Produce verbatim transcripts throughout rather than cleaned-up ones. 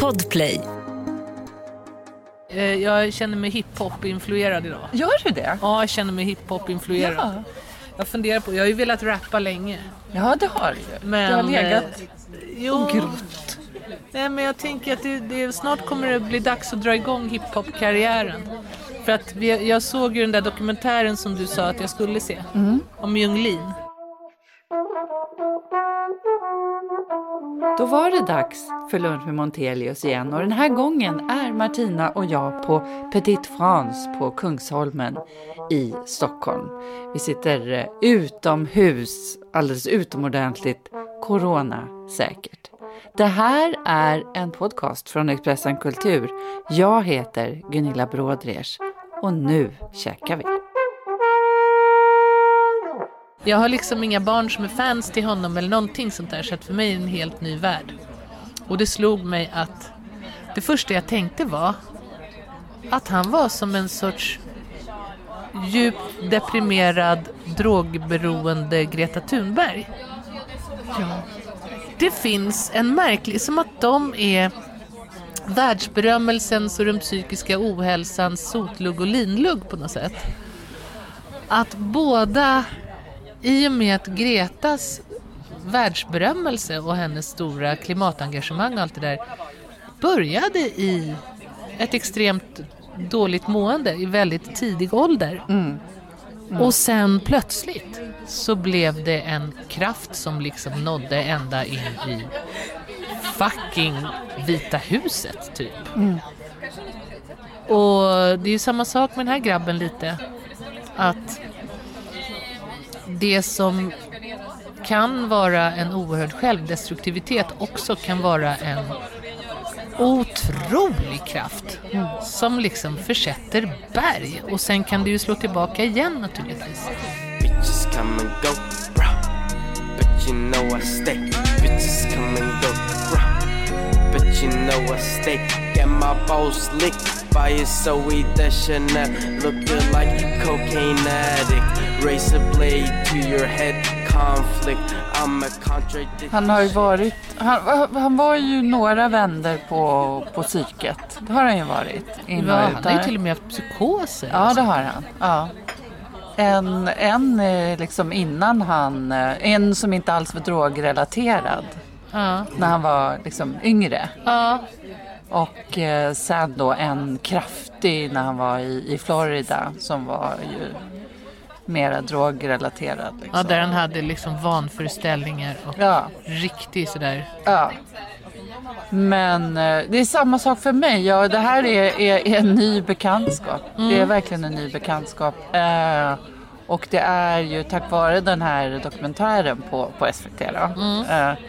Podplay. Jag känner mig hiphop-influerad idag. Gör du det? Ja, jag känner mig hiphop-influerad. Ja. Jag funderar på, jag har ju velat rappa länge. Ja, det har du. Men, du har legat jo, och grott. Nej, men jag tänker att det, det, snart kommer det bli dags att dra igång hiphop-karriären. För att vi, jag såg ju den där dokumentären som du sa att jag skulle se. Mm. Om Yung Lean. Då var det dags för lunch med Montelius igen, och den här gången är Martina och jag på Petit France på Kungsholmen i Stockholm. Vi sitter utomhus, alldeles utomordentligt coronasäkert. Det här är en podcast från Expressen Kultur. Jag heter Gunilla Brådrers och nu käkar vi. Jag har liksom inga barn som är fans till honom eller någonting sånt där, så att för mig är det en helt ny värld. Och det slog mig att det första jag tänkte var att han var som en sorts djupt deprimerad, drogberoende Greta Thunberg. Ja. Det finns en märklig, som att de är världsberömmelsens och den psykiska ohälsans sotlugg och linlugg på något sätt. Att båda, i och med att Gretas världsberömmelse och hennes stora klimatengagemang och allt det där började i ett extremt dåligt mående i väldigt tidig ålder. Mm. Mm. Och sen plötsligt så blev det en kraft som liksom nådde ända in i fucking Vita huset typ. Mm. Och det är ju samma sak med den här grabben lite. Att det som kan vara en oerhörd självdestruktivitet också kan vara en otrolig kraft mm. som liksom försätter berg, och sen kan det ju slå tillbaka igen naturligtvis. Bitches come and go, bro. But you know I stay. Bitches come and go, bro. But you know I stay. Get my balls licked by a Zoe Deschanel, looking like a cocaine addict. Raise a blade to your head, conflict. I'm a contradiction. Han har ju varit, han, han var ju några vänder på, på psyket. Det har han ju varit. Ja, han har ju till och med haft psykoser. Ja, alltså. Det har han. Ja. En, en liksom innan han, en som inte alls var drogrelaterad. Ja. När han var liksom yngre. Ja. Och eh, sen då en kraftig när han var i, i Florida som var ju mera drogrelaterad. Liksom. Ja, där han hade liksom vanföreställningar och ja. Riktigt sådär. Ja. Men eh, det är samma sak för mig. Ja, det här är, är, är en ny bekantskap. Mm. Det är verkligen en ny bekantskap. Eh, och det är ju tack vare den här dokumentären på, på S V T då. Mm. Eh,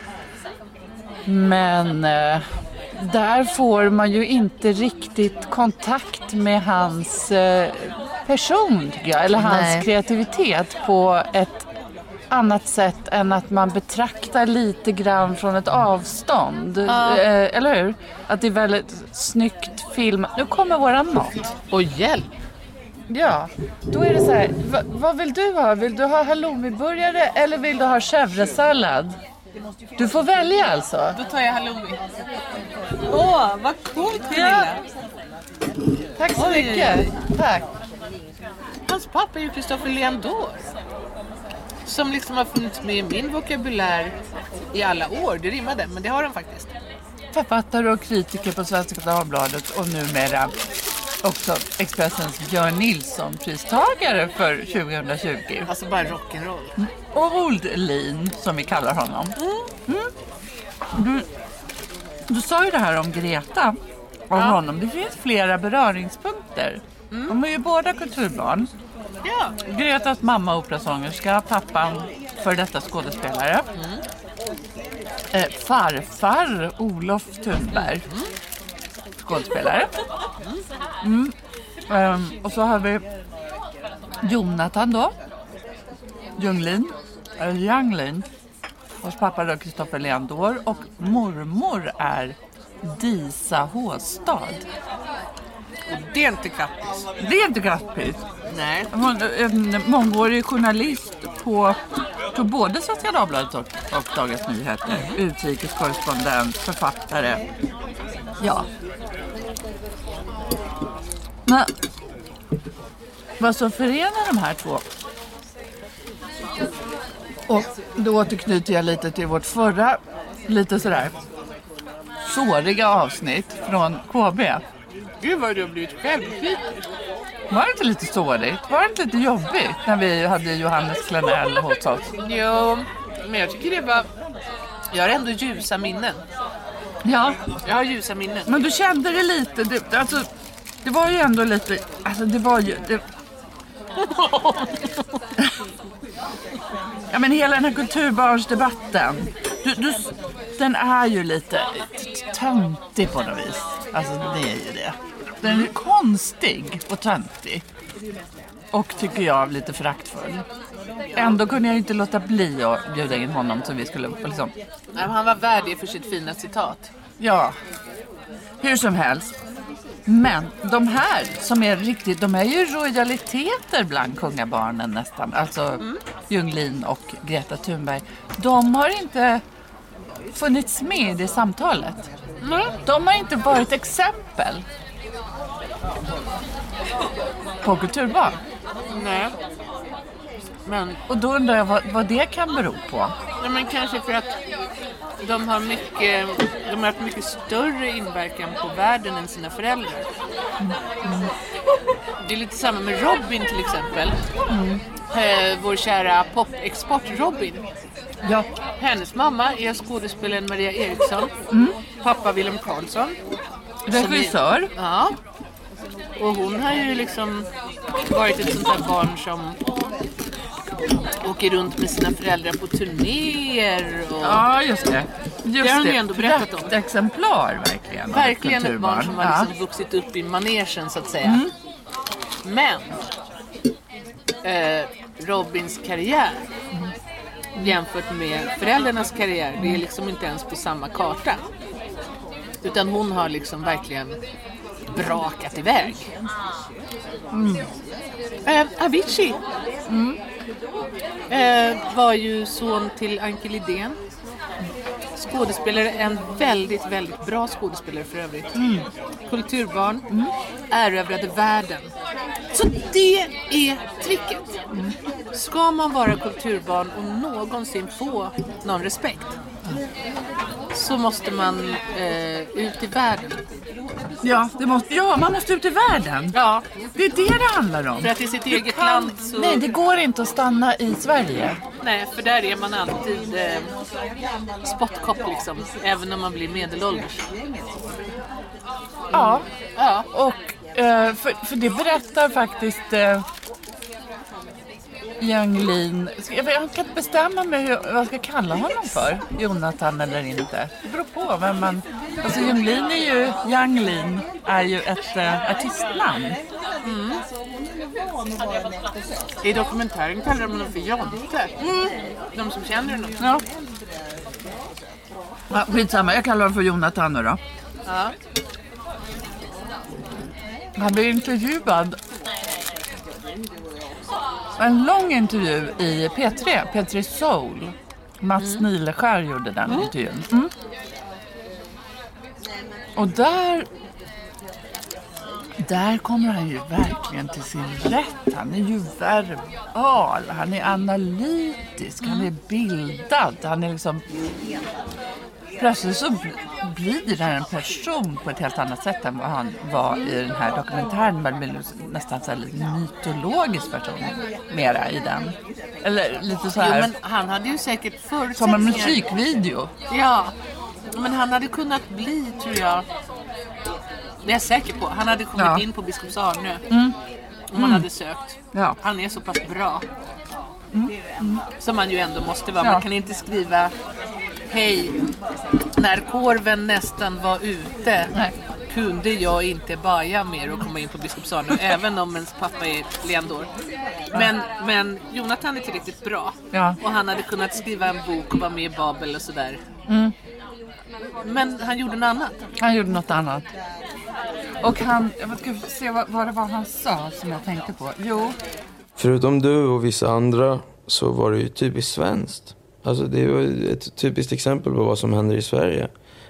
men eh, där får man ju inte riktigt kontakt med hans eh, person, tycker jag, eller hans Nej. kreativitet på ett annat sätt än att man betraktar lite grann från ett avstånd. Ja. Eh, eller hur? Att det är väldigt snyggt film. Nu kommer våran mat. Och hjälp! Ja, då är det så här, v- vad vill du ha? Vill du ha halloumiburgare eller vill du ha chèvresallad? Du får välja alltså. Då tar jag halloumi. Åh, vad coolt, Gunilla. Ja. Tack så oj, mycket. Oj, oj. Tack. Hans pappa är ju Christopher Leandor. Som liksom har funnits med i min vokabulär i alla år. Det rimmade, men det har han faktiskt. Författare och kritiker på Svenska Dagbladet och numera också Expressens Björn Nilsson-pristagare för tjugohundratjugo. Alltså bara rock'n'roll. Mm. Old Lean, som vi kallar honom. Mm. Du, du sa ju det här om Greta och ja. honom. Det finns flera beröringspunkter. Mm. De är ju båda kulturbarn. Ja. Gretas mamma operasångerska, pappan för detta skådespelare. Mm. Eh, farfar Olof Thunberg. Mm. Skådespelare. Mm. Um, och så har vi Jonathan då. Junglin. Eller Junglin. Vars pappa är Christopher Leandor. Och mormor är Disa Håstad. Det är inte kappis. Det är inte kappis. Nej. Hon är en mångårig journalist på, på både Svenska Dagbladet och, och Dagens Nyheter. Mm. Utrikeskorrespondent, författare. Ja. Men vad som förenar de här två? Och då återknyter jag lite till vårt förra, lite sådär såriga avsnitt från K B. Gud vad du har blivit självkritisk. Var det inte lite sårigt? Var det inte lite jobbigt när vi hade Johannes Klenell hos oss? Jo, men jag tycker det var... Jag har ändå ljusa minnen. Ja. Jag har ljusa minnen. Men du kände det lite, det, alltså, det var ju ändå lite, alltså det var ju... Det... ja men hela den här kulturbarnsdebatten, du, du, den är ju lite töntig på något vis. Alltså det är ju det. Den är konstig och töntig. Och tycker jag lite föraktfull. Ändå kunde jag inte låta bli att bjuda in honom så vi skulle liksom... Nej, han var värdig för sitt fina citat. Ja, hur som helst. Men de här som är riktigt, de är ju royaliteter bland kungabarnen nästan. Alltså mm. Junglin och Greta Thunberg. De har inte funnits med i det samtalet. Mm. De har inte varit exempel på kulturbarn. Nej. Men, och då undrar jag vad, vad det kan bero på. Ja, men kanske för att de har mycket, de har haft mycket större inverkan på världen än sina föräldrar. Mm. Mm. Det är lite samma med Robin till exempel. Mm. Eh, vår kära pop-export Robin. Ja. Hennes mamma är skådespelaren Maria Eriksson. Mm. Pappa Willem Karlsson. Regissör. Är, ja. Och hon har ju liksom varit ett sånt där barn som åker runt med sina föräldrar på turnéer. Och... Ja, just det. Just det har hon det. ju ändå berättat om. Ett exemplar, verkligen. Verkligen ett barn som har liksom ja. vuxit upp i manegen, så att säga. Mm. Men eh, Robins karriär mm. jämfört med föräldrarnas karriär, det är liksom inte ens på samma karta. Utan hon har liksom verkligen brakat iväg. Mm. Eh, Avicii mm. eh, var ju son till Anke Lidén. Skådespelare, en väldigt, väldigt bra skådespelare för övrigt. Mm. Kulturbarn, mm. erövrade världen. Så det är tricket. Mm. Ska man vara kulturbarn och någonsin få någon respekt, så måste man eh, ut i världen. Ja, det måste, ja, man måste ut i världen. Ja. Det är det det handlar om. För att i sitt eget kan, land så... Nej, det går inte att stanna i Sverige. Nej, för där är man alltid eh, spottkopp liksom. Även om man blir medelålders. Mm. Ja. Ja. Och eh, för, för det berättar faktiskt... Eh, Junglin. Jag kan inte bestämma mig hur, vad jag ska kalla honom för. Jonathan eller inte. Det beror på vem man... Alltså Junglin är ju... Junglin är ju ett äh, artistnamn. Mm. I dokumentären kallar de honom för Jonte. Mm. De som känner honom. Ja. Ja, skitsamma. Jag kallar honom för Jonathan nu då. Ja. Han blev intervjuad. En lång intervju i P tre, P tre Soul. Mats mm. Nileskär gjorde den mm. intervjun. Mm. Och där där kommer han ju verkligen till sin rätt. Han är ju verbal, han är analytisk, mm. han är bildad, han är liksom... Plötsligt så blir han en person på ett helt annat sätt än vad han var i den här dokumentären. Man blir nästan så här lite mytologisk person mera i den. Eller lite så här... Jo, men han hade ju säkert förutsättningar. Som en musikvideo. Ja, men han hade kunnat bli, tror jag... Det är jag säker på. Han hade kommit ja. in på Biskops Arnö. Mm. Om han mm. hade sökt. Ja. Han är så pass bra. Mm. Mm. Som man ju ändå måste vara. Ja. Man kan inte skriva... Hej, när korven nästan var ute Nej. kunde jag inte baja mer och komma in på Biskops Arnö, även om ens pappa är leandor. Men, men Jonathan är tillräckligt bra. Ja. Och han hade kunnat skriva en bok och vara med i Babel och sådär. Mm. Men han gjorde något annat. Han gjorde något annat. Och han, jag ska se vad, vad det var han sa som jag tänkte på. Jo. Förutom du och vissa andra så var det ju typiskt svenskt. Alltså det är ju ett typiskt exempel på vad som händer i Sverige.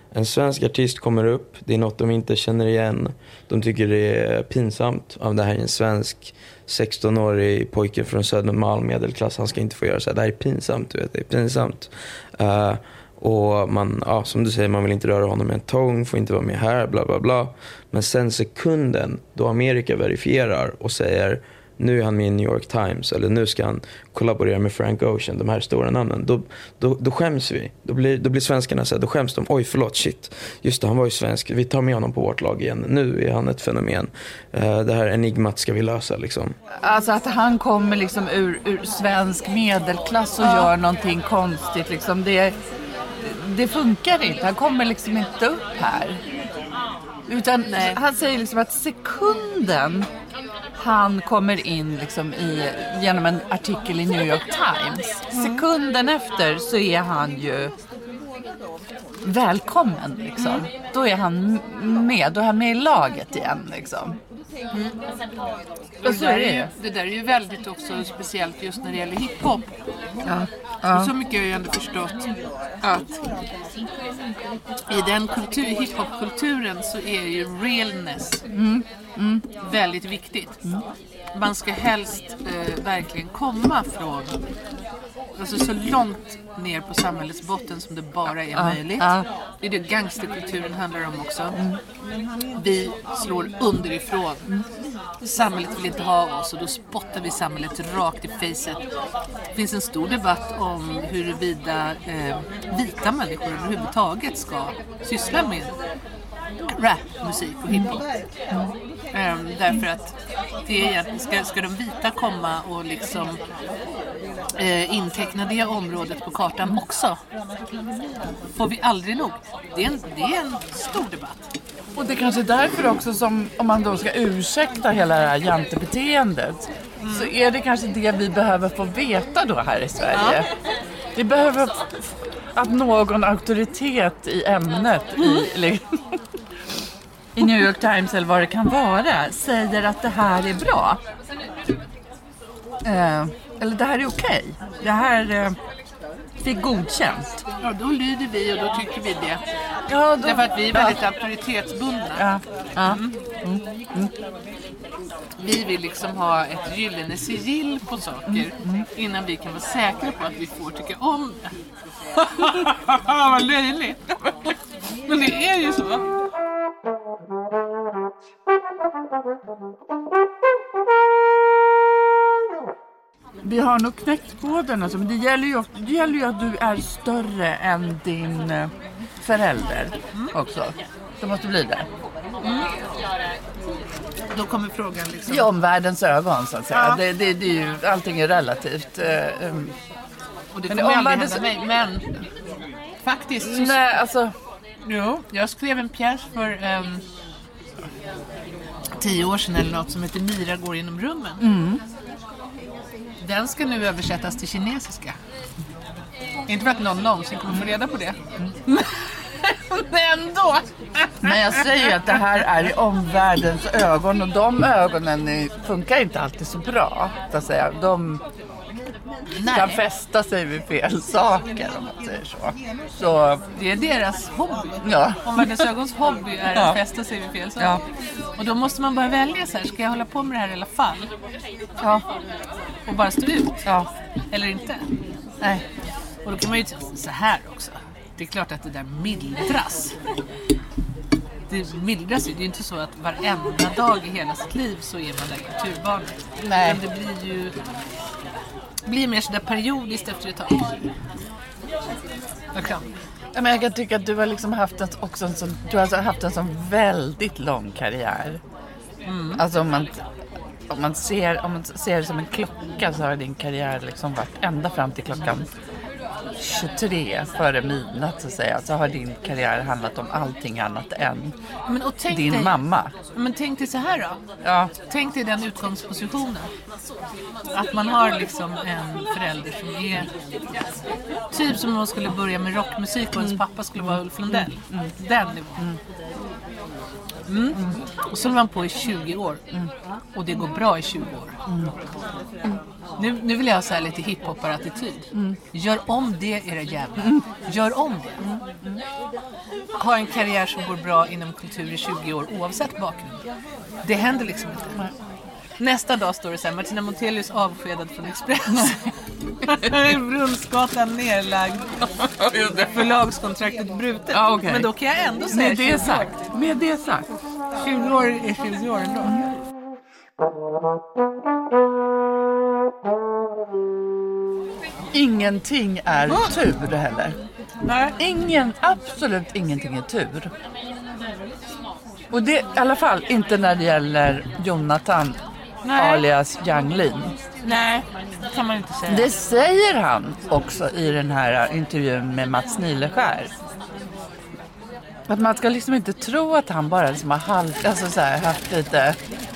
en svensk artist kommer upp, det är något de inte känner igen. De tycker det är pinsamt. Om det här är en svensk sexton-årig pojke från Södermalm, medelklass, han ska inte få göra så här. Det här är pinsamt, du vet, det är pinsamt. Uh, och man, ja, som du säger, man vill inte röra honom med en tång, får inte vara med här, bla bla bla. Men sen sekunden då Amerika verifierar och säger nu är han med i New York Times eller nu ska han kollaborera med Frank Ocean, de här stora namnen, då, då, då skäms vi. Då blir, då blir svenskarna så här, då skäms de. Oj, förlåt, shit. Just det, han var ju svensk. Vi tar med honom på vårt lag igen. Nu är han ett fenomen. Uh, det här enigmat ska vi lösa liksom. Alltså att han kommer liksom ur, ur svensk medelklass och ja. gör någonting konstigt liksom. Det, det funkar inte. Han kommer liksom inte upp här. Utan Nej. han säger liksom att sekunden han kommer in liksom i, genom en artikel i New York Times. Sekunden efter så är han ju välkommen liksom. Mm. Då är han med, då är han med i laget igen liksom. Mm. Och så är det, ju, det där är ju väldigt också speciellt just när det gäller hiphop. Ja. Ja. Så mycket har jag ändå förstått att i den kultur, hiphop-kulturen så är ju realness mm. Mm. väldigt viktigt. Mm. Man ska helst eh, verkligen komma från, alltså så långt ner på samhällets botten som det bara är ja. möjligt. Ja. Det är det gangsterkulturen handlar om också. Mm. Vi slår underifrån. Mm. Samhället vill inte ha oss och då spottar vi samhället rakt i facet. Det finns en stor debatt om huruvida eh, vita människor överhuvudtaget ska syssla med rap, musik och hiphop. Mm. Um, därför att det är, ska, ska de vita komma och liksom eh, inteckna det området på kartan också, får vi aldrig nog. Det är en, det är en stor debatt. Och det är kanske därför också som, om man då ska ursäkta hela det här jantebeteendet, mm. så är det kanske det vi behöver få veta då här i Sverige. Ja. Vi behöver att någon auktoritet i ämnet mm. i, i New York Times eller vad det kan vara säger att det här är bra. Eh, eller det här är okej. Det här eh, fick godkänt. Ja, då lyder vi och då tycker vi det. Ja, då, därför att vi är väldigt ja. auktoritetsbundna. Ja. Ja. Mm. Mm. Mm. Vi vill liksom ha ett gyllene sigill på saker mm. Mm. innan vi kan vara säkra på att vi får tycka om det. Vad löjligt. Men det är ju så. Vi har nog knäckt koden alltså, men det gäller, ju, det gäller ju att du är större än din förälder mm. också. Det måste bli det. Mm. Då kommer frågan liksom... I omvärldens ögon så att säga. Ja. Det, det, det är ju, allting är relativt. Um, och det kommer aldrig omvärldens... hända mig, men faktiskt... Så... Nej, alltså... Jo, jag skrev en pjäs för um, tio år sedan eller något som heter Mira går inom rummen. Mm. Den ska nu översättas till kinesiska. Inte för att någon någonsin kommer få reda på det. Mm. Men ändå. Men jag säger ju att det här är i omvärldens ögon. Och de ögonen funkar inte alltid så bra. Så att säga. De Nej. kan fästa sig vid fel saker om man säger så. Så det är deras hobby. Ja. Omvärldens ögons hobby är ja. att fästa sig vid fel saker. Ja. Och då måste man bara välja så här. Ska jag hålla på med det här i alla fall? Ja. Och bara stå ut? Ja. Eller inte? Nej. Och då kan man ju så här också. Det är klart att det där mildras. Det mildras ju. Det är ju inte så att varenda dag i hela sitt liv så är man där kulturbarnet. Nej. Men det blir ju blir mer sådär periodiskt efter ett tag. Okay. Ja, men jag kan tycka att du har liksom haft en, också en sån, du har alltså haft en sån väldigt lång karriär. Mm. Alltså om man om man ser om man ser det som en klocka så har din karriär liksom varit ända fram till klockan tjugotre före midnatt så att säga, så har din karriär handlat om allting annat än men, och tänk din dig, mamma. Men tänk dig så här då. Ja. Tänk dig den utgångspositionen. Att man har liksom en förälder som är typ som om man skulle börja med rockmusik och ens pappa skulle vara Ulf Lundell. Mm. Den nivån. Mm. Mm. Och så är man på i tjugo år. Mm. Och det går bra i tjugo år. Mm. Mm. Nu, nu vill jag ha så här lite hiphopar-attityd. Mm. Gör om det, era jävlar. Mm. Gör om det. Mm. Mm. Ha en karriär som går bra inom kultur i tjugo år oavsett bakgrund. Det händer liksom inte. Mm. Nästa dag står det så här: Martina Montelius avskedad från Express. Brunnsgatan nerlagd. Förlagskontraktet brutet. Ja, okay. Men då kan jag ändå säga med det sagt. Med det sagt. tjugo år är tjugo år ändå. Mm. Ingenting är tur heller. Nej. Ingen, absolut ingenting är tur. Och det i alla fall inte när det gäller Jonathan. Nej. Alias Yang Lin. Nej, det kan man inte säga. Det säger han också i den här intervjun med Mats Nileskär. Att man ska liksom inte tro att han bara liksom har halv, alltså så här, haft lite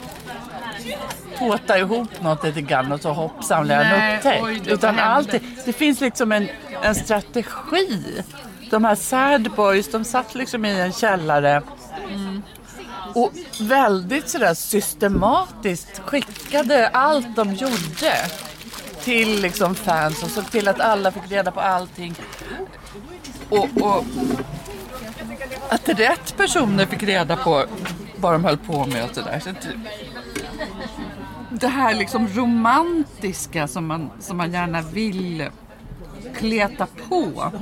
påta ihop något lite grann och så hoppsan blir han upptäckt. Oj, utan alltid, det finns liksom en, en strategi. De här sad boys, de satt liksom i en källare. Mm. Och väldigt sådär systematiskt skickade allt de gjorde till liksom fans och såg till att alla fick reda på allting. Och, och att rätt personer fick reda på vad de höll på med och sådär. Så det här liksom romantiska som man, som man gärna vill kleta på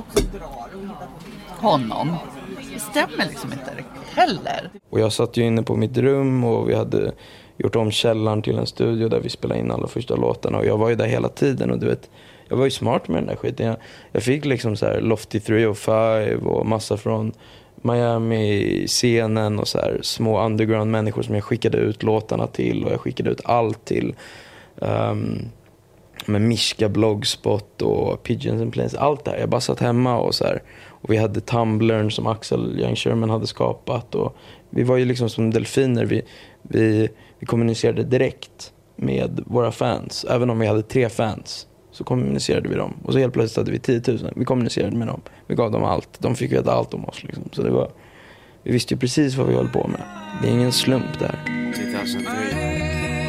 honom. Det stämmer liksom inte riktigt heller. Och jag satt ju inne på mitt rum och vi hade gjort om källaren till en studio där vi spelade in alla första låtarna. Och jag var ju där hela tiden och du vet, jag var ju smart med den där skiten. Jag, jag fick liksom så här Lofty tre oh fem och massa från Miami-scenen och så här små underground-människor som jag skickade ut låtarna till och jag skickade ut allt till. Um, med Mishka, Blogspot och Pigeons and Planes, allt där. Jag bara satt hemma och så här. Och vi hade Tumblrn som Axel Young Sherman hade skapat. Och vi var ju liksom som delfiner. Vi, vi, vi kommunicerade direkt med våra fans. Även om vi hade tre fans så kommunicerade vi dem. Och så helt plötsligt hade vi tio tusen. Vi kommunicerade med dem. Vi gav dem allt. De fick veta allt om oss. Liksom. Så det var, vi visste ju precis vad vi höll på med. Det är ingen slump där. tjugohundratre.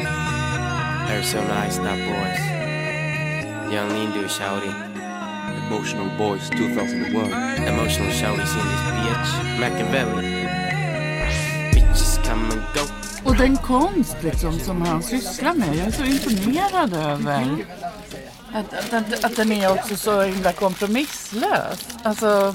Arizona Iced Out Boys. Young Lindu Shouty. Emotional Boys two thousand one. Emotional Shouties in this bitch. Machiavelli. Bitches come and go. Och den konst liksom som han sysslar med. Jag är så imponerad över att, att, att, att den är också så himla kompromisslös. Alltså,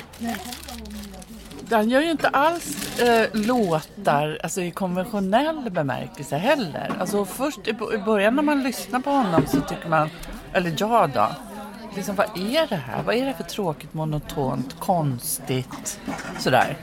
han gör ju inte alls äh, låtar alltså, i konventionell bemärkelse heller. Alltså först i, i början när man lyssnar på honom så tycker man, eller jag då, liksom, vad är det här? Vad är det för tråkigt, monotont, konstigt, sådär.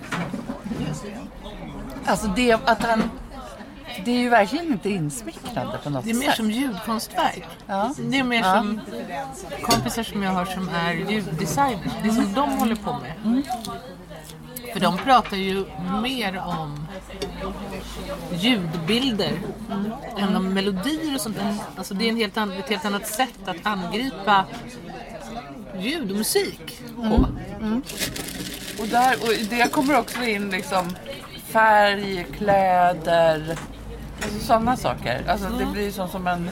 Alltså det att han, det är ju verkligen inte insmickrande på något sätt. Det är mer sätt. som ljudkonstverk. Ja. Det är mer ja. som kompisar som jag har som är ljuddesigners. Det är som de håller på med. Mm. För de pratar ju mer om ljudbilder mm. än om melodier och sånt. Alltså det är en helt an- ett helt annat sätt att angripa ljud och musik på. Mm. Mm. Och, där, och det kommer också in liksom färg, kläder, alltså sådana saker. Alltså det blir som som en...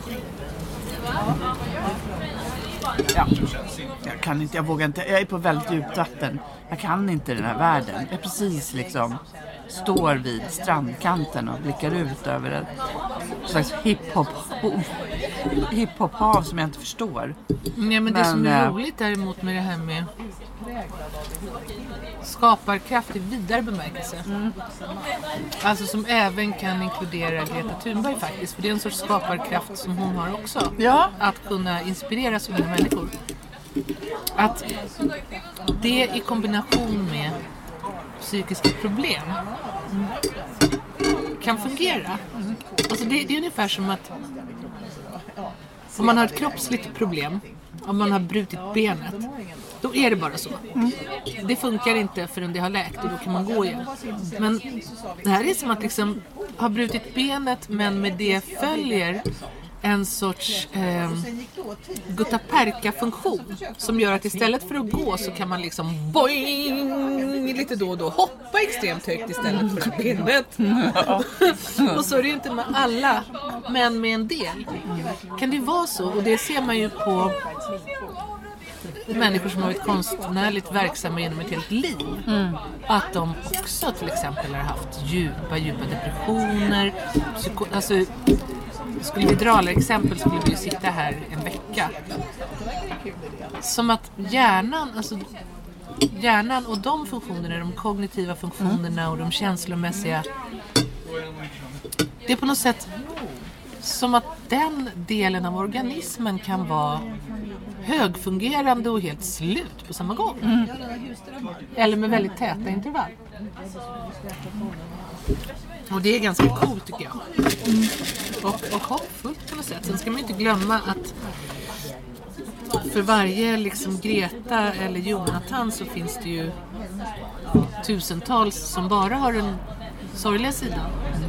Ja, jag kan inte, jag vågar inte, jag är på väldigt djupt vatten. Jag kan inte den här världen. Jag precis liksom står vid strandkanten och blickar ut över ett slags hiphop hiphop-hav som jag inte förstår. Nej, men det men, som är roligt däremot med det här med skaparkraft i vidare bemärkelse. Mm. Alltså som även kan inkludera Greta Thunberg faktiskt. För det är en sorts skaparkraft som hon har också. Ja. Att kunna inspirera så många människor. Att det i kombination med psykiska problem mm. kan fungera. Mm. Alltså det, det är ungefär som att om man har ett kroppsligt problem, om man har brutit benet, då är det bara så. Mm. Det funkar inte förrän det har läkt och då kan man gå igen. Men det här är som att liksom ha brutit benet men med det följer en sorts eh, guttaperka-funktion som gör att istället för att gå så kan man liksom boing lite då och då hoppa extremt högt istället för pinnet. Och så är det ju inte med alla, men med en del. Kan det vara så? Och det ser man ju på människor som har varit konstnärligt verksamma genom ett helt liv. Mm. Att de också till exempel har haft djupa, djupa depressioner. Psyko- alltså, skulle vi dra alla exempel skulle vi sitta här en vecka. Som att hjärnan, alltså hjärnan och de funktionerna, de kognitiva funktionerna och de känslomässiga, det är på något sätt som att den delen av organismen kan vara högfungerande och helt slut på samma gång. Mm. Eller med väldigt täta intervall. Och det är ganska coolt tycker jag. Mm. Och, och hoppfullt på något sätt. Sen ska man inte glömma att för varje liksom Greta eller Jonathan så finns det ju tusentals som bara har den sorgliga sidan.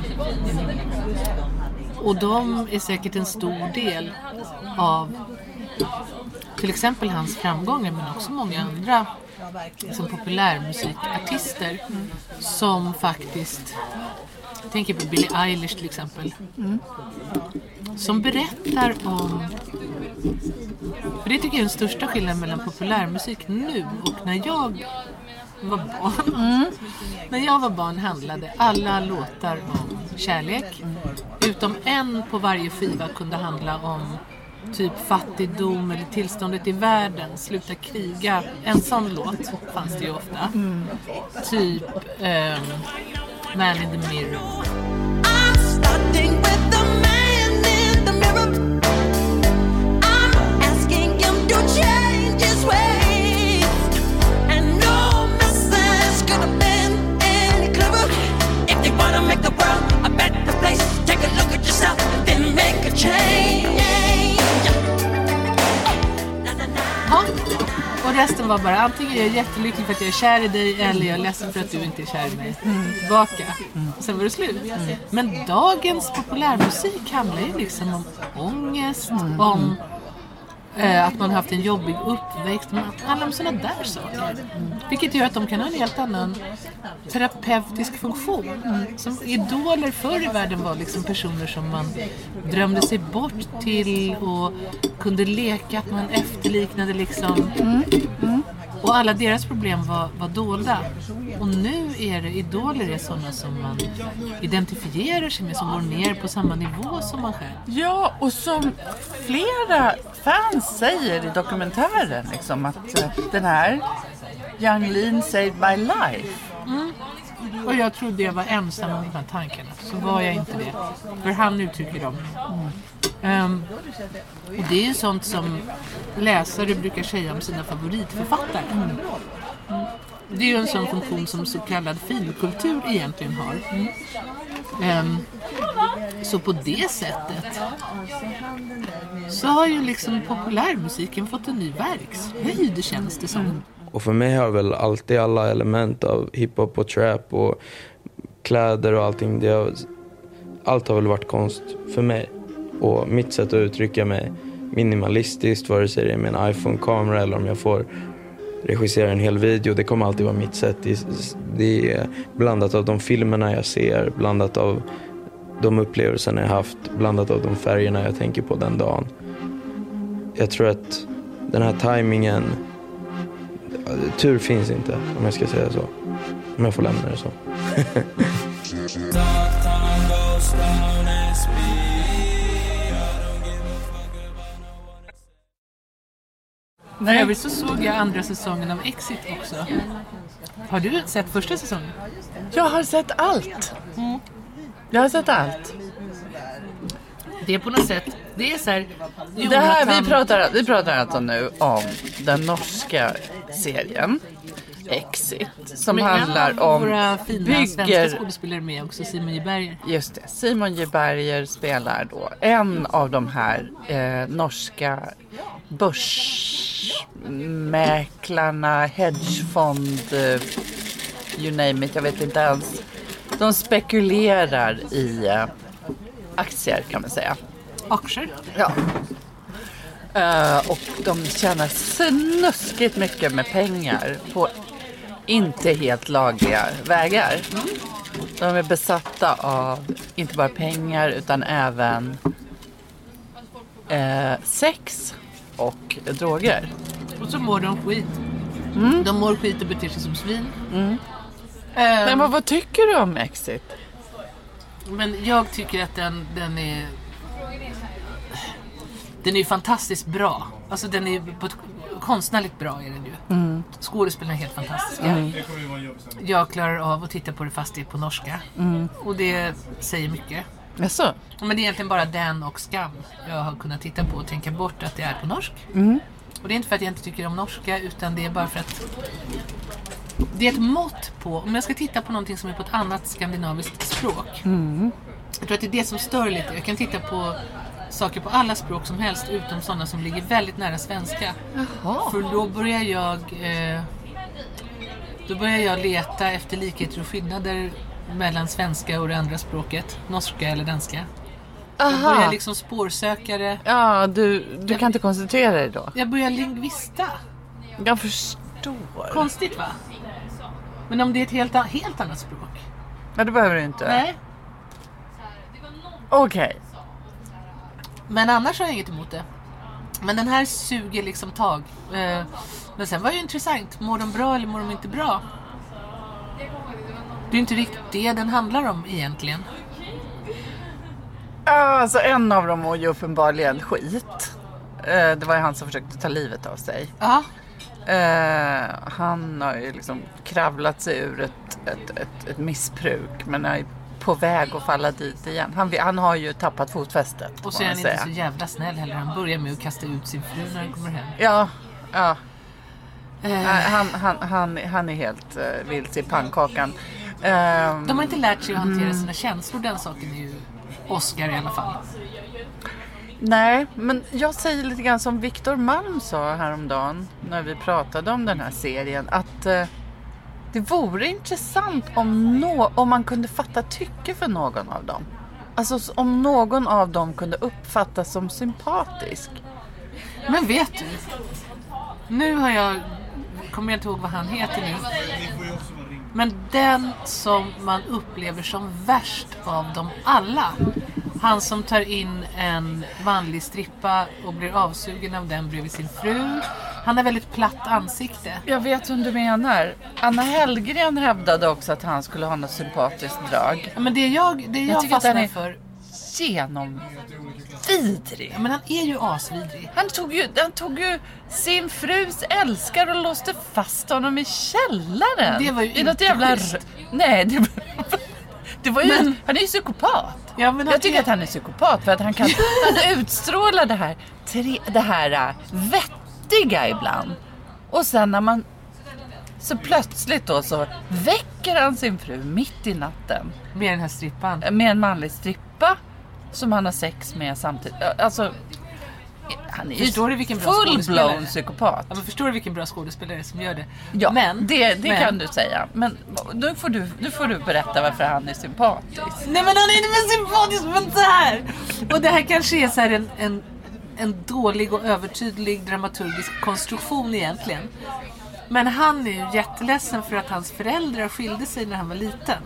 Och de är säkert en stor del av till exempel hans framgångar, men också många andra som populärmusikartister som faktiskt, jag tänker på Billie Eilish till exempel, mm. som berättar om, för det tycker jag är den största skillnaden mellan populärmusik nu och när jag var barn. Mm. När jag var barn handlade alla låtar om kärlek, utom en på varje skiva kunde handla om typ fattigdom eller tillståndet i världen, sluta kriga. En sån låt fanns det ju ofta. Mm. Typ um, Man in the Mirror. I'm starting with the man in the mirror. I'm asking him to change his ways. And no message could have been any clearer. If you wanna make the world a better place, take a look at yourself and then make a change. Ja, och resten var bara antingen jag är jättelycklig för att jag är kär i dig eller jag är ledsen för att du inte är kär i mig. Mm. Tillbaka. Mm. Och sen var det slut. Mm. Men dagens populärmusik handlar ju liksom om ångest, mm. om eh, att man har haft en jobbig uppväxt. Man handlar om sådana där saker. Mm. Vilket gör att de kan ha en helt annan terapeutisk funktion. Mm. Som idoler förr i världen var liksom personer som man drömde sig bort till och kunde leka att man efterliknade liksom. Mm. Mm. Och alla deras problem var, var dolda. Och nu är det idoler är sådana som man identifierar sig med, som går ner på samma nivå som man själv. Ja, och som flera fans säger i dokumentären liksom, att den här Yung Lean saved my life. Mm. Och jag trodde jag var ensam om de här tankarna. Så var jag inte det. För han uttrycker dem. Mm. Um, och det är ju sånt som läsare brukar säga om sina favoritförfattare. Mm. Mm. Det är ju en sån funktion som så kallad filkultur egentligen har. Mm. Um, så på det sättet så har ju liksom populärmusiken fått en ny verkshöjd, känns det som. Mm. Och för mig har väl alltid alla element av hiphop och trap och kläder och allting, det har, allt har väl varit konst för mig. Och mitt sätt att uttrycka mig minimalistiskt, vare sig det är med en iPhone-kamera eller om jag får regissera en hel video, det kommer alltid vara mitt sätt. Det är blandat av de filmerna jag ser, blandat av de upplevelserna jag haft, blandat av de färgerna jag tänker på den dagen. Jag tror att den här timingen, tur finns inte, om jag ska säga så. Om jag får lämna det så. Nej, jag så såg jag andra säsongen av Exit också. Har du sett första säsongen? Jag har sett allt. Mm. Jag har sett allt. Det är på något sätt, det är så här, Jonathan... Det här, vi pratar, vi pratar alltså nu om den norska serien Exit, som men handlar om våra fina bygger... svenska skådespelare med också, Simon J. Berger. Just det, Simon J. Berger spelar då en av de här eh, norska börsmäklarna, hedgefond, eh, you name it, jag vet inte ens. De spekulerar i eh, aktier, kan man säga. aktier. Ja. Uh, och de tjänar snuskigt mycket med pengar på inte helt lagliga vägar. Mm. De är besatta av inte bara pengar utan även uh, sex och droger. Och så mår de skit. Mm. De mår skit och beter sig som svin. Mm. Um, Men vad, vad tycker du om Exit? Men jag tycker att den, den är den är fantastiskt bra. Alltså den är på ett, konstnärligt bra är den ju. Mm. Skådespelarna är helt fantastiska. Mm. Jag klarar av att titta på det fast det är på norska. Mm. Och det säger mycket. Jaså? Men det är egentligen bara den och Skam jag har kunnat titta på och tänka bort att det är på norsk. Mm. Och det är inte för att jag inte tycker om norska utan det är bara för att det är ett mått på, om jag ska titta på någonting som är på ett annat skandinaviskt språk. Mm. Jag tror att det är det som stör lite. Jag kan titta på saker på alla språk som helst utom sådana som ligger väldigt nära svenska. Jaha. För då börjar jag eh, då börjar jag leta efter likheter och skillnader mellan svenska och det andra språket, norska eller danska. Aha. Jag börjar liksom spårsökare. Ja, du, du jag, kan inte koncentrera dig då. Jag börjar lingvista. Jag förstår. Konstigt va? Men om det är ett helt, helt annat språk. Ja, det behöver du inte. Nej. Okej. Okay. Men annars har jag inget emot det. Men den här suger liksom tag. Men sen var det ju intressant. Mår de bra eller mår de inte bra? Det är inte riktigt det den handlar om egentligen. Alltså en av dem var ju uppenbarligen skit. Det var ju han som försökte ta livet av sig. Ja. Uh, han har ju liksom kravlat sig ur ett, ett, ett, ett missbruk men är på väg att falla dit igen. Han, han har ju tappat fotfästet. Och så är han inte så jävla snäll heller. Han börjar med att kasta ut sin fru när han kommer hem. Ja, ja. Uh. Han, han, han, han är helt uh, vild i pannkakan. Uh, De har inte lärt sig att hantera mm. sina känslor. Den saken är ju Oscar i alla fall. Nej, men jag säger lite grann som Victor Malm sa häromdagen när vi pratade om den här serien att eh, det vore intressant om, no- om man kunde fatta tycke för någon av dem. Alltså om någon av dem kunde uppfattas som sympatisk. Men vet du, nu har jag, kommer jag inte ihåg vad han heter nu, men den som man upplever som värst av dem alla, han som tar in en manlig strippa och blir avsugen av den bredvid sin fru. Han har väldigt platt ansikte. Jag vet hur du menar. Anna Hellgren hävdade också att han skulle ha något sympatiskt drag. Ja, men det jag, det jag, jag fastnar för genomvidrig. Ja, men han är ju asvidrig. Han tog ju, han tog ju sin frus älskare och låste fast honom i källaren. Det var ju I inte jävla r- Nej, det var... Det var ju, men, han är ju psykopat. Ja, men jag tycker är... att han är psykopat för att han kan han utstråla det här, tre, det här uh, vettiga ibland. Och sen när man så plötsligt då så väcker han sin fru mitt i natten. Med den här strippan. Med en manlig strippa som han har sex med samtidigt. Alltså, han är förstår du vilken bra full-blown psykopat. Ja, men förstår du vilken bra skådespelare som gör det? Ja, men, det, det men, kan du säga. Men då får du, då får du berätta varför han är sympatisk. Nej, men han är inte mer sympatisk men så här. Och det här kanske är så här en, en, en dålig och övertydlig dramaturgisk konstruktion egentligen. Men han är ju jätteledsen för att hans föräldrar skilde sig när han var liten.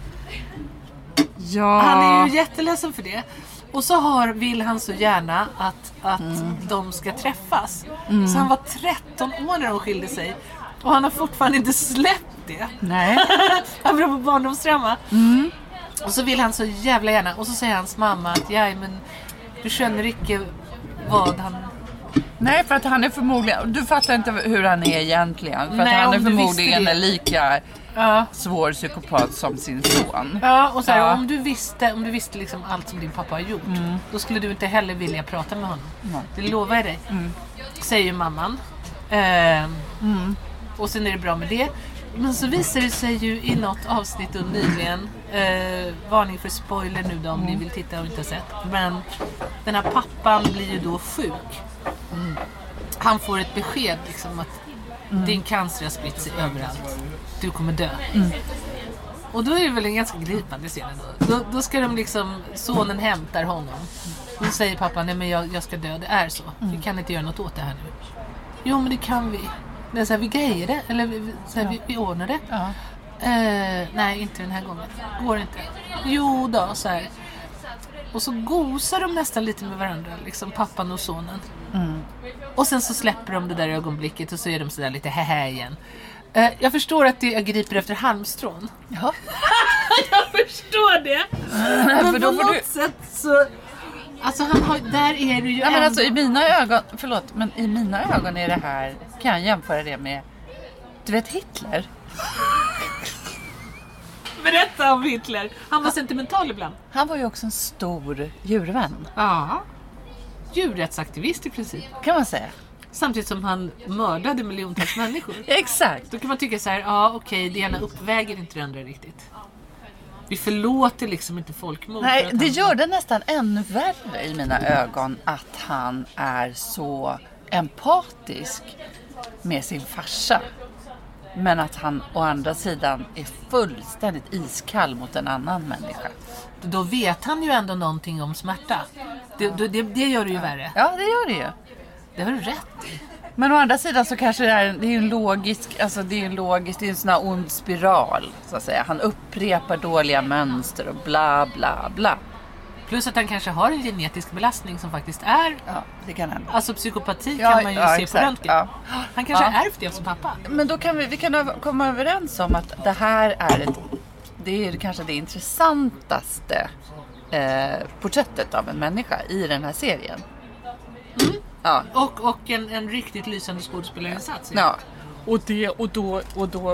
Ja. Han är ju jätteledsen för det. Och så har, vill han så gärna att, att mm. de ska träffas. Mm. Så han var tretton år när de skilde sig. Och han har fortfarande inte släppt det. Nej. Han blir på barndomsdrama. Mm. Och så vill han så jävla gärna. Och så säger hans mamma att ja, men du känner inte vad han... Nej, för att han är förmodligen... Du fattar inte hur han är egentligen. För Nej, att han är förmodligen är lika... Ja. Svår psykopat som sin son. Ja, och så här, ja. om du visste om du visste liksom allt som din pappa har gjort, mm. då skulle du inte heller vilja prata med honom. Mm. Det lovar jag dig. Mm. Säger mamman. Eh, mm. Och sen är det bra med det. Men så visar det sig ju i något avsnitt och nyligen, eh, varning för spoiler nu då om mm. ni vill titta och inte har sett. Men den här pappan blir ju då sjuk. Mm. Han får ett besked liksom att mm. din cancer har spritt sig överallt. Du kommer dö. Mm. Och då är det väl en ganska gripande scen då. Då, då ska de liksom, sonen hämtar honom. Och då säger pappa, nej men jag, jag ska dö, det är så. Mm. Vi kan inte göra något åt det här nu. Jo men det kan vi. Det är så här, vi grejer det, eller vi, så här, ja. vi, vi ordnar det. Ja. Eh, nej, inte den här gången. Går inte. Jo då, så här. Och så gosar de nästan lite med varandra, liksom pappan och sonen. Mm. Och sen så släpper de det där ögonblicket och så är de så där lite hehe igen. Uh, jag förstår att det, jag griper efter halmstrån. Ja. Jag förstår det. Men på något du... sätt så... Alltså han har, där är det ju... Ja, men alltså i mina ögon... Förlåt, men i mina ögon är det här... Kan jag jämföra det med... Du vet Hitler? Berätta om Hitler. Han var sentimental ibland. Han var ju också en stor djurvän. Ja. Djurrättsaktivist i princip. Kan man säga. Samtidigt som han mördade miljontals människor. Exakt. Då kan man tycka så här, ja okej, det ena uppväger inte det andra riktigt. Vi förlåter liksom inte folkmord. Nej, det han... gör det nästan ännu värre i mina ögon att han är så empatisk med sin farsa. Men att han å andra sidan är fullständigt iskall mot en annan människa. Då vet han ju ändå någonting om smärta. Det, det, det gör det ju värre. Ja, det gör det ju. Det har du rätt i. Men å andra sidan så kanske det är, det är en logisk, alltså det är en logisk, det är en sån här ond spiral så att säga. Han upprepar dåliga mönster och bla bla bla. Plus att han kanske har en genetisk belastning som faktiskt är... Ja, det kan hända. Alltså psykopati ja, kan man ju ja, se exakt, på röntgen. Ja. Han kanske ja. har ärvt det av sin pappa. Men då kan vi, vi kan komma överens om att det här är ett... Det är kanske det intressantaste eh, porträttet av en människa i den här serien. Mm. Ja. Och, och en, en riktigt lysande skådespelarinsats. Ja. Och, det, och, då, och då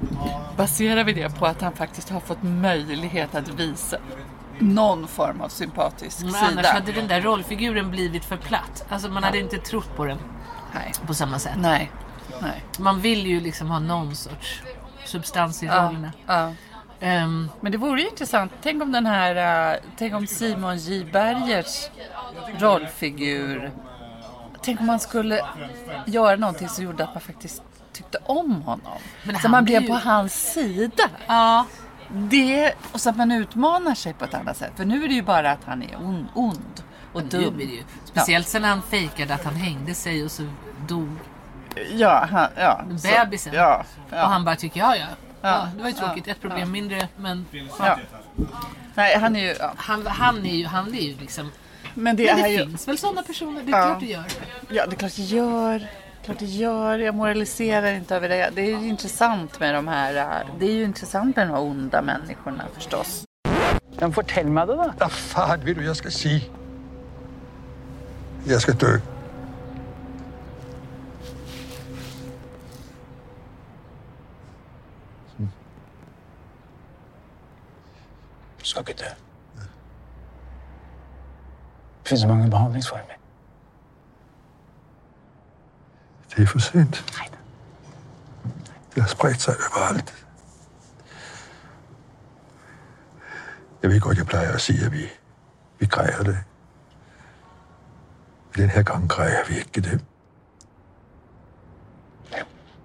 baserar vi det på att han faktiskt har fått möjlighet att visa någon form av sympatisk men sida. Annars hade den där rollfiguren blivit för platt. Alltså man hade inte trott på den. Nej. På samma sätt. Nej. Nej. Man vill ju liksom ha någon sorts substans i ja. rollerna. Ja. Um, Men det vore ju intressant. Tänk om den här, uh, tänk om Simon J. Bergers rollfigur. Tänk om man skulle göra någonting som gjorde att man faktiskt tyckte om honom. Men så man blev ju... på hans sida. Ja. Det, och så att man utmanar sig på ett annat sätt. För nu är det ju bara att han är ond, ond och dum. Det ju. Speciellt ja. sen han fejkade att han hängde sig och så dog. Ja, han, ja. Bebisen. Så, ja, ja. Och han bara tycker, ja, ja. Ja, ja det var ju tråkigt. Ja, ett problem ja. mindre, men... Ja. Nej, han är ju... Ja. Han, han är ju, han är ju liksom... Men det, men det är ju... finns väl sådana personer, det är ja. klart det gör. Ja, det är klart det gör. Klart det gör. Jag moraliserar inte över det. Det är ju intressant med de här... Det är ju intressant med de här onda människorna förstås. Men fortell mig det då. Vad fan vill du jag ska säga? Jag ska dö. Du ska inte dö. Det finns så många behandlingsformer. Det är för sent. Nej. Det har spritt sig överallt. Jag vet godt, jag plejer att säga att vi, vi grejer det. Den här gången grejer vi inte det. Nej.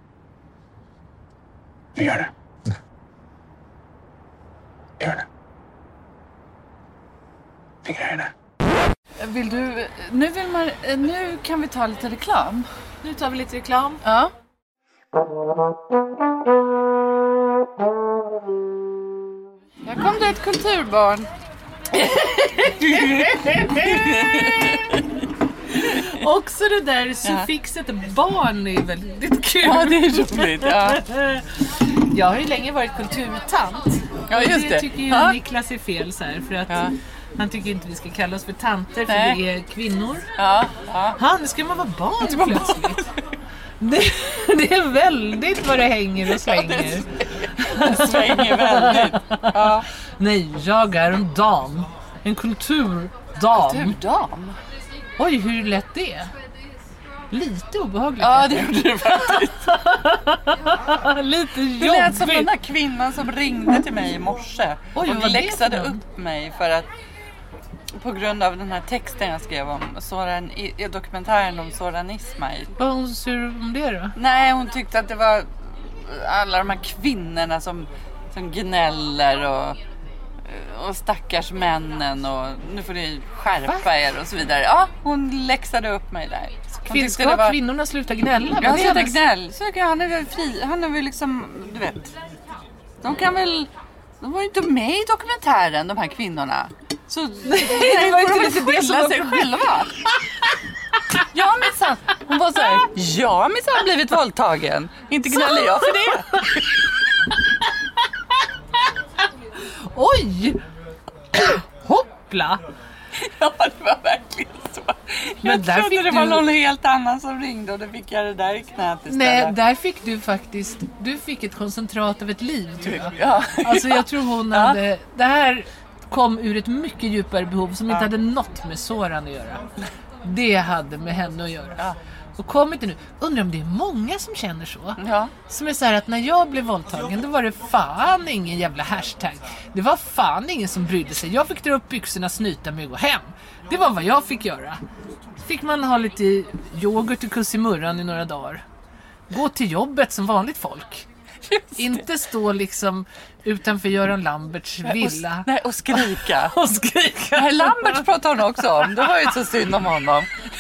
Vi gör det. Nej. Vi gör det. Vi grejer det. Vill du... Nu, vill man, nu kan vi ta lite reklam. Nu tar vi lite reklam. Ja. Här kom det ett kulturbarn. Också det där suffixet barn är väldigt kul. Ja, det är roligt. Ja. Jag har ju länge varit kulturtant. Ja, just det. Det tycker ju ja. Niklas är fel så här, för att ja. han tycker inte vi ska kalla oss för tanter för Nej. vi är kvinnor. Ja, ja. Han, nu ska man vara barn plötsligt. Det, det är väldigt vad det hänger och svänger. Det svänger väldigt. Ja. Nej, jag är en dam. En kulturdam. Kulturdam? Oj, hur lätt det är. Lite obehagligt. Ja, det gjorde det faktiskt. Lite jobbigt. Det lät som den där kvinnan som ringde till mig i morse. Oj, och läxade upp mig för att på grund av den här texten jag skrev om Soran, i dokumentären om Soran Ismail. Vad hon sur om det då? Nej, hon tyckte att det var alla de här kvinnorna som som gnäller och, och stackars männen och nu får ni skärpa Va? er och så vidare. Ja, hon läxade upp mig där. Kvinnskap, var... kvinnorna slutar gnälla. Ja, slutar gnäll. Så han är väl fri, han är väl liksom, du vet. De kan väl, de var ju inte med i dokumentären, de här kvinnorna. Så nej, det var inte lite skylla sig själva. Ja, minsann. Hon var så här, ja, minsann blivit våldtagen. Inte gnäller jag för det. Oj! Hoppla! Ja, det var verkligen så. Men jag där trodde det var du... någon helt annan som ringde och då fick jag det där i knät istället. Nej, där fick du faktiskt, du fick ett koncentrat av ett liv, tror jag. Ja. Alltså jag tror hon ja. hade, det här kom ur ett mycket djupare behov som ja. inte hade något med Soran att göra. Det hade med henne att göra. Ja. Och kom inte nu. Undrar om det är många som känner så. Ja. Som är så här att när jag blev våldtagen, då var det fan ingen jävla hashtag. Det var fan ingen som brydde sig. Jag fick dra upp byxorna, snyta mig och gå hem. Det var vad jag fick göra. Fick man ha lite yoghurt och kussimurran i några dagar. Gå till jobbet som vanligt folk. Inte stå liksom utanför Göran Lamberts villa. Nej, och skrika. och skrika. Nej, Lamberts pratar hon också om. Det var ju så synd om honom.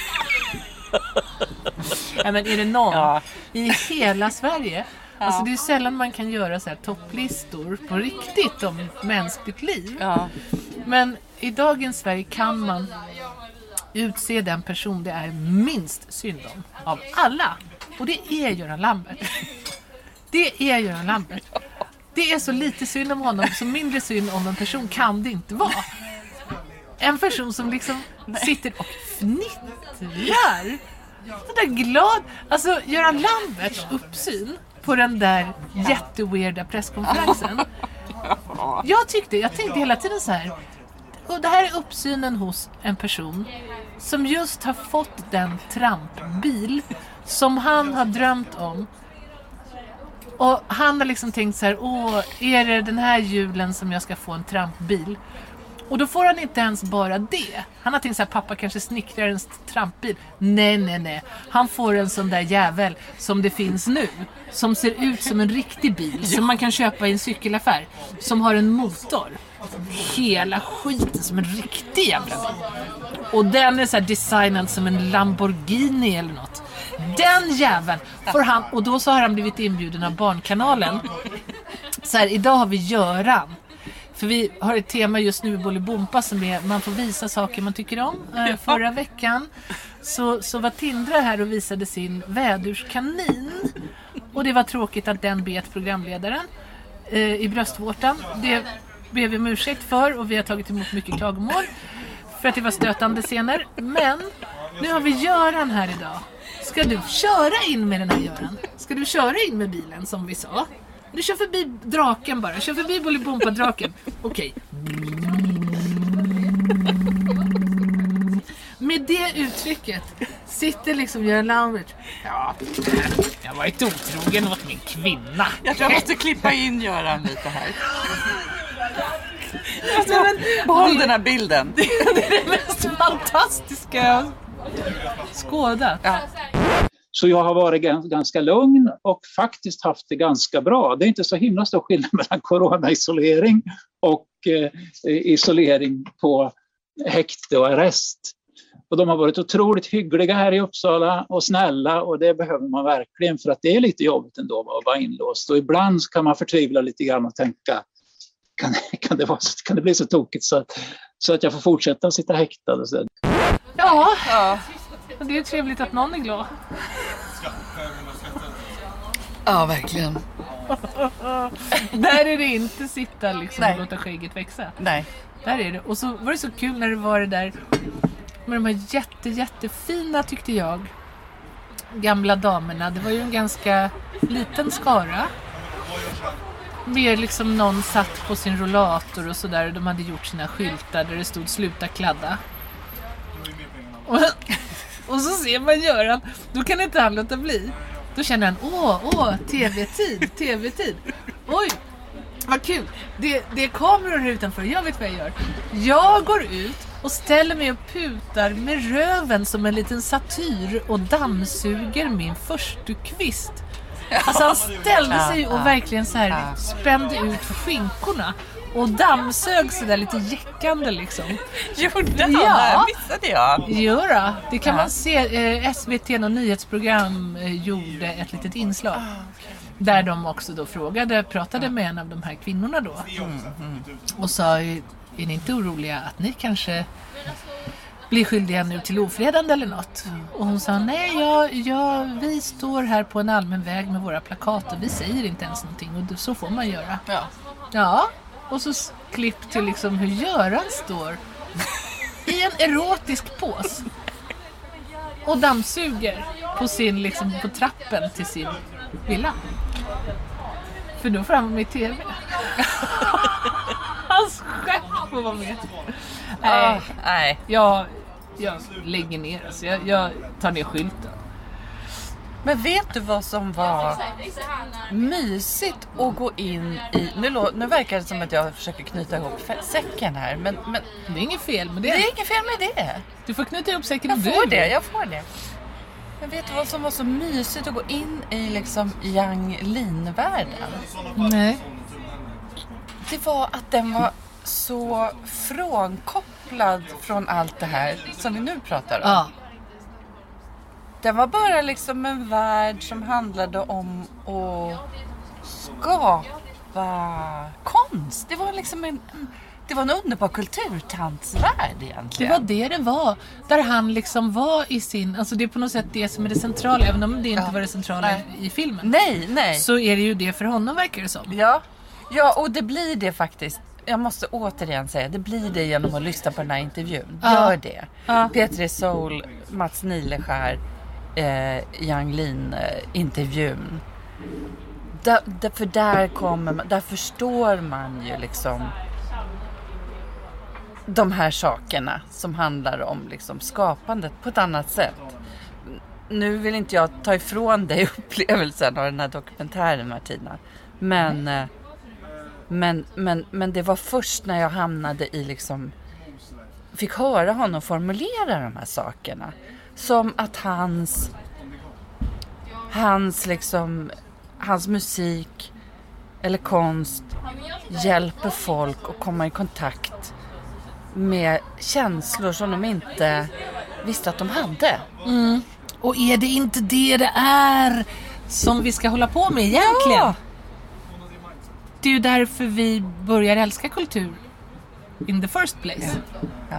Ja, men är det någon ja. i hela Sverige? Ja. Alltså det är sällan man kan göra så här topplistor på riktigt om mänskligt liv. Ja. Men i dagens Sverige kan man utse den person det är minst synd om av alla. Och det är Göran Lambert. Det är Göran Lambert. Det är så lite synd om honom, så mindre synd om en person kan det inte vara. En person som liksom sitter och fnittrar. Så där glad. Alltså Göran Lamberts uppsyn på den där jätteweirda presskonferensen. Jag tyckte, jag tänkte hela tiden så här. Och det här är uppsynen hos en person som just har fått den trampbil som han har drömt om. Och han har liksom tänkt så här, åh, är det den här julen som jag ska få en trampbil? Och då får han inte ens bara det. Han har tänkt så här, pappa kanske snickrar en trampbil. Nej, nej, nej. Han får en sån där jävel som det finns nu. Som ser ut som en riktig bil. Som man kan köpa i en cykelaffär. Som har en motor. Hela skiten som en riktig jävla bil. Och den är så här designad som en Lamborghini eller något. Den jäveln får han. Och då så har han blivit inbjuden av Barnkanalen. Så här, idag har vi Göran. För vi har ett tema just nu i Bolibompa som är man får visa saker man tycker om. Eh, förra veckan så, så var Tindra här och visade sin vädurskanin. Och det var tråkigt att den bet programledaren eh, i bröstvårtan. Det ber vi om ursäkt för och vi har tagit emot mycket klagomål för att det var stötande scener. Men nu har vi Göran här idag. Ska du köra in med den här Göran? Ska du köra in med bilen som vi sa? Du kör förbi draken bara. Kör förbi Bolibompa-draken. Okej. Med det uttrycket sitter liksom Göran Lambert. Ja, jag var inte otrogen mot min kvinna. Jag tror jag måste klippa in Göran lite här. Alltså, behåll den här bilden. Det är det mest fantastiska skåda. Ja. Så jag har varit ganska lugn och faktiskt haft det ganska bra. Det är inte så himla stor skillnad mellan coronaisolering och eh, isolering på häkte och arrest. Och de har varit otroligt hyggliga här i Uppsala och snälla och det behöver man verkligen för att det är lite jobbigt ändå att vara inlåst. Och ibland kan man förtvivla lite grann och tänka kan, kan, det, vara, kan det bli så tokigt så att, så att jag får fortsätta att sitta häktad och så. Ja, ja. Det är trevligt att någon är glad. Ja, verkligen. Där är det inte sitta liksom och låta skägget växa. Nej. Där är det. Och så var det så kul när det var det där med de här jätte, jättefina, tyckte jag, gamla damerna. Det var ju en ganska liten skara. Mer liksom någon satt på sin rollator och sådär. De hade gjort sina skyltar där det stod sluta kladda. Och, och så ser man Göran. Då kan inte han låta bli. Då känner han, åh, åh, tv-tid, tv-tid. Oj, vad kul. Det, det är kameror utanför, jag vet vad jag gör. Jag går ut och ställer mig och putar med röven som en liten satyr och dammsuger min förstukvist. Alltså han ställde sig och verkligen så här spände ut skinkorna och dammsög så där lite jäckande liksom. Gjorde han Ja. det? Missade jag. Göra. Det kan Ja. man se. Eh, S V T och nyhetsprogram eh, gjorde ett litet inslag. Där de också då frågade, pratade med en av de här kvinnorna då. Och sa, är ni inte oroliga att ni kanske blir skyldiga nu till ofredande eller något? Och hon sa, nej, jag, jag, vi står här på en allmän väg med våra plakat och vi säger inte ens någonting och så får man göra. Ja. Ja, och så s- klipp till liksom hur Göran står i en erotisk pås och dammsuger på sin liksom på trappen till sin villa. För då får han vara med i T V. Hans chef får vara med. Nej, Nej. jag, jag lägger ner alltså. jag, jag tar ner skylten. Men vet du vad som var mysigt att gå in i... Nu, lå- nu verkar det som att jag försöker knyta ihop fe- säcken här. Men, men Det är inget fel med det. det är inget fel med det. Du får knyta ihop säkert Jag om du får vill. det, jag får det. Men vet du vad som var så mysigt att gå in i liksom Yang Lin-världen? Nej. Det var att den var så frånkopplad från allt det här som vi nu pratar om. Ja. Den var bara liksom en värld som handlade om att skapa konst. Det var liksom en, det var en underbar kulturtantsvärld Det egentligen. var det det var. Där han liksom var i sin... Alltså det är på något sätt det som är det centrala. Även om det inte Ja. var det centrala Nej. i filmen. Nej, nej. Så är det ju det för honom, verkar det som. Ja. Ja, och det blir det faktiskt. Jag måste återigen säga, det blir det genom att lyssna på den här intervjun. Ja. Gör det. Ja. Petri Soul, Mats Nileskär, eh, Yang Lin-intervjun. Där, där, för där kommer man, där förstår man ju liksom de här sakerna som handlar om liksom skapandet på ett annat sätt. Nu vill inte jag ta ifrån dig upplevelsen av den här dokumentären, Martina. Men, eh, men, men, men det var först när jag hamnade i liksom, fick höra honom formulera de här sakerna. Som att hans, hans liksom, hans musik eller konst hjälper folk att komma i kontakt med känslor som de inte visste att de hade. Och är det inte det det är som vi ska hålla på med egentligen? Ja. Det är ju därför vi börjar älska kultur in the first place. Ja.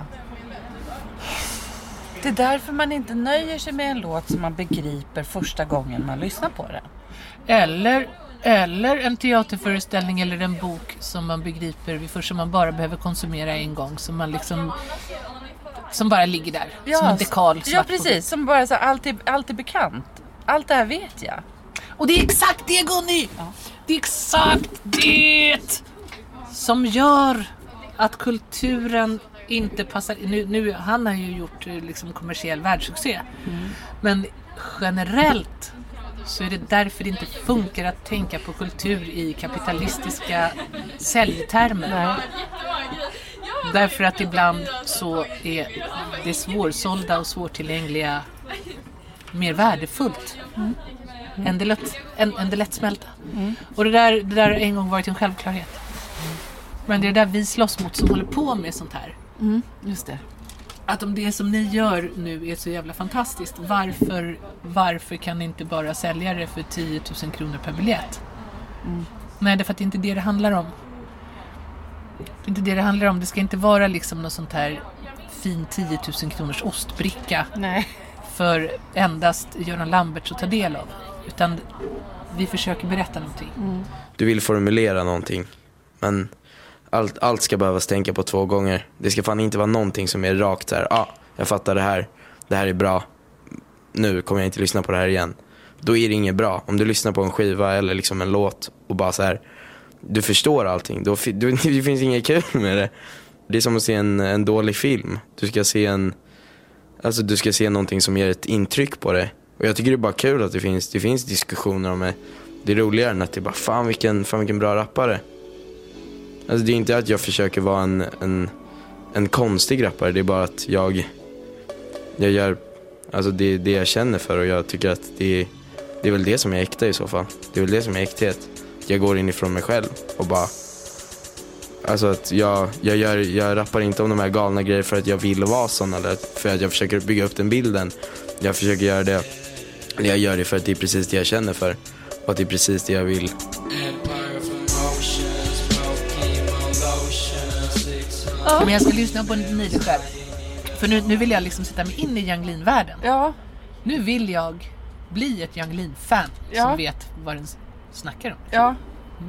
Det är därför man inte nöjer sig med en låt som man begriper första gången man lyssnar på den. Eller, eller en teaterföreställning eller en bok som man begriper vid först, som man bara behöver konsumera en gång. Som man liksom... Som bara ligger där. Som en dekal. Ja, svart på precis. Som bara så här, allt, är, allt är bekant. Allt det här vet jag. Och det är exakt det, Gunny! Det är exakt det som gör att kulturen inte passar... Nu, nu, han har ju gjort liksom kommersiell världssuccé. Mm. Men generellt så är det därför det inte funkar att tänka på kultur i kapitalistiska säljtermer. Nej. Därför att ibland så är det svårsålda och svårtillgängliga mer värdefullt. Mm. Mm. Än, det lätt, än, än det lättsmälta. Mm. Och det där, det där har en gång varit en självklarhet. Men det är det där vi slåss mot som håller på med sånt här. Mm, just det. Att om det som ni gör nu är så jävla fantastiskt, varför, varför kan ni inte bara sälja det för tio tusen kronor per biljett? Mm. Nej, det är för att det inte är det det handlar om. Det är inte det det handlar om. Det ska inte vara liksom något sånt här fin tio tusen kronors ostbricka. Nej. För endast Göran Lamberts att ta del av. Utan vi försöker berätta någonting. Mm. Du vill formulera någonting, men allt, allt ska behövas tänka på två gånger. Det ska fan inte vara någonting som är rakt så här. Ja, ah, jag fattar det här. Det här är bra. Nu kommer jag inte lyssna på det här igen. Då är det inget bra. Om du lyssnar på en skiva eller liksom en låt och bara så här, du förstår allting. Då, då, det finns inget kul med det. Det är som att se en, en dålig film. Du ska se en Alltså du ska se någonting som ger ett intryck på det. Och jag tycker det är bara kul att det finns, det finns diskussioner om det. Det är roligare än att det är bara fan vilken, fan vilken bra rappare. Alltså det är inte att jag försöker vara en, en, en konstig rappare. Det är bara att jag Jag gör alltså det, det jag känner för. Och jag tycker att det är, det Det är väl det som är äkta i så fall. Det är väl det som är äkthet. Jag går inifrån mig själv och bara... Alltså att jag, jag, gör, jag rappar inte om de här galna grejer för att jag vill vara sån eller för att jag försöker bygga upp den bilden. Jag försöker göra det, eller jag gör det för att det är precis det jag känner för och att det är precis det jag vill. Ja. Men jag ska lyssna på Nile själv. För nu, nu vill jag liksom sätta mig in i Yung Lean-världen. Ja. Nu vill jag bli ett Yung Lean-fan Ja. som vet vad den snackar om. Ja. Mm.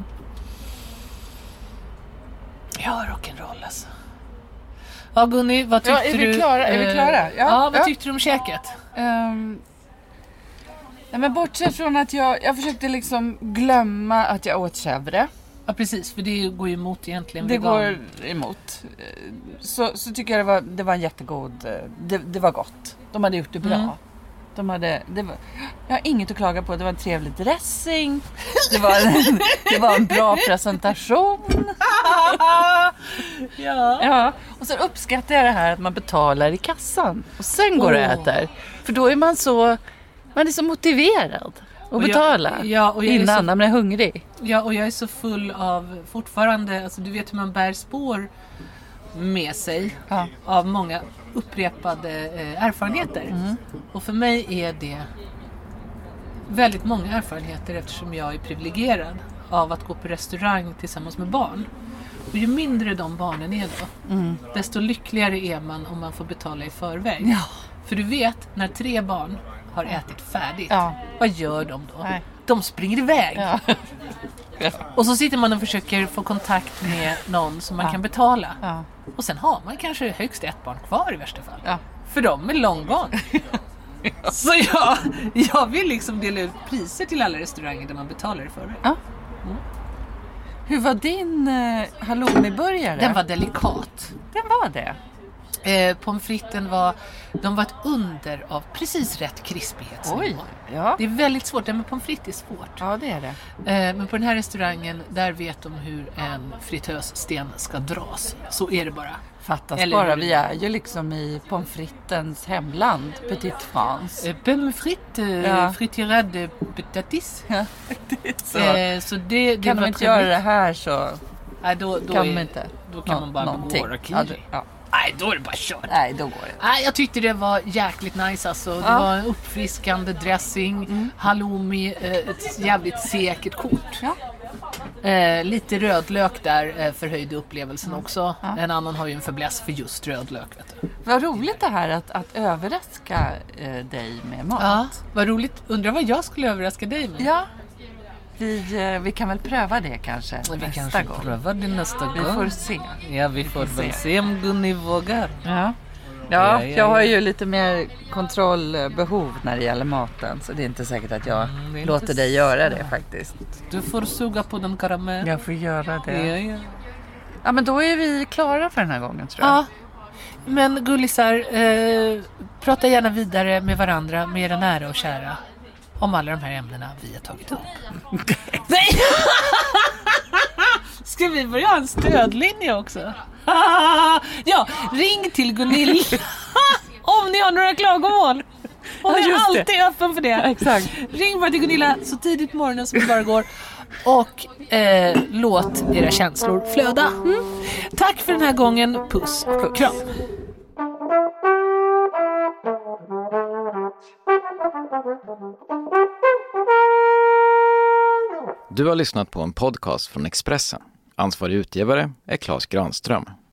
Ja, rock'n'roll alltså. Ja, Gunni, vad tyckte Ja, är vi du? klara? Är vi klara? Ja. Ja, vad Ja. tyckte du om käket? Um, nej, men bortsett från att jag, jag försökte liksom glömma att jag åt chèvre. Ja, precis, för det går ju emot egentligen Det vegan. går emot. Så, så tycker jag det var, det var en jättegod, det, det var gott. De hade gjort det bra. Mm. De hade, det var, jag har inget att klaga på. Det var en trevlig dressing. Det var en, det var en bra presentation. Ja. Ja. Och så uppskattar jag det här att man betalar i kassan. Och sen går oh. och äter. För då är man så, man är så motiverad att Och jag- betala. ja, och jag är innan så- man är hungrig. Ja, och jag är så full av fortfarande, alltså du vet hur man bär spår med sig Ja. av många upprepade eh, erfarenheter. Mm. Och för mig är det väldigt många erfarenheter eftersom jag är privilegierad av att gå på restaurang tillsammans med barn. Och ju mindre de barnen är då, Mm. desto lyckligare är man om man får betala i förväg. Ja. För du vet, när tre barn har ätit färdigt, Ja. vad gör de då? Nej. De springer iväg. Ja. Och så sitter man och försöker få kontakt med någon som man Ja. kan betala. Ja. Och sen har man kanske högst ett barn kvar i värsta fall. Ja. För de är långbarn. Så jag, jag vill liksom dela ut priser till alla restauranger där man betalar i förväg. Ja. Hur var din eh, halloumi-burgare? Den var delikat. Den var det. Eh, pommes fritesen var, de var ett under av precis rätt krispighet. Oj. Ja. Det är väldigt svårt, det med pommes frites är svårt. Ja, det är det. Eh, men på den här restaurangen, där vet de hur en fritössten ska dras. Så är det bara. Fattas Eller bara, hur? vi är ju liksom i pommes fritens hemland, Petit France. Eh, pommes frites, eh, Ja. friturade patatis. Ja, det är så. Eh, så det, det kan var de inte trevligt. göra det här så Nej, då, då kan är, de inte. Då kan Nå- man bara någonting. begå Ja, rakiri. det- ja. Nej, då är det bara kört. Nej, då går det. Nej, jag tyckte det var jäkligt nice alltså. Det Ja. var en uppfriskande dressing, Mm. halloumi, eh, ett jävligt säkert kort. Ja. Eh, lite rödlök där eh, förhöjde upplevelsen också. Ja. En annan har ju en fäbless för just rödlök. Vet du. Vad roligt det här att, att överraska eh, dig med mat. Ja, vad roligt. Undrar vad jag skulle överraska dig med. Ja. Vi, eh, vi kan väl pröva det kanske Vi nästa kanske gång. prövar det nästa Vi gång. får se. Ja, vi får får väl se. se om Gunni vågar. Ja. Ja, Ja, ja, jag har ja. ju lite mer kontrollbehov när det gäller maten. Så det är inte säkert att jag Mm, det är låter inte dig göra det faktiskt. Du får suga på den karamell. Jag får göra det. Ja, ja. Ja, men då är vi klara för den här gången, tror jag. Ja, men gullisar, eh, prata gärna vidare med varandra, med era nära och kära, om alla de här ämnena vi har tagit upp. Nej! Ska vi börja ha en stödlinje också? Ja, ring till Gunilla om ni har några klagomål. Hon Ja, är just det. alltid öppen för det. Exakt. Ring bara till Gunilla så tidigt på morgonen som det bara går. Och eh, låt era känslor flöda. Mm. Tack för den här gången. Puss och kram. Du har lyssnat på en podcast från Expressen. Ansvarig utgivare är Claes Granström.